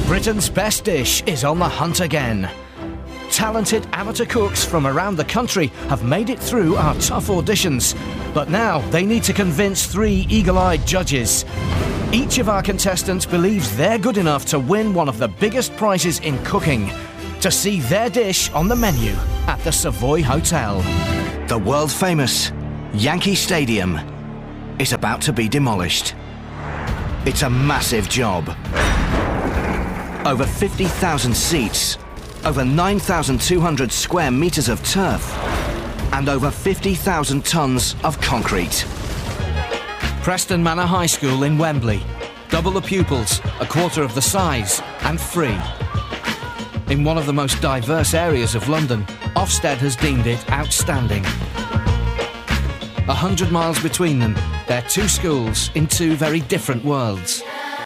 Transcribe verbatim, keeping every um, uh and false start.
Britain's best dish is on the hunt again. Talented amateur cooks from around the country have made it through our tough auditions, but now they need to convince three eagle-eyed judges. Each of our contestants believes they're good enough to win one of the biggest prizes in cooking, to see their dish on the menu at the Savoy Hotel. The world-famous Yankee Stadium is about to be demolished. It's a massive job. Over fifty thousand seats, over nine thousand two hundred square metres of turf, and over fifty thousand tonnes of concrete. Preston Manor High School in Wembley. Double the pupils, a quarter of the size, and free. In one of the most diverse areas of London, Ofsted has deemed it outstanding. A hundred miles between them, they're two schools in two very different worlds.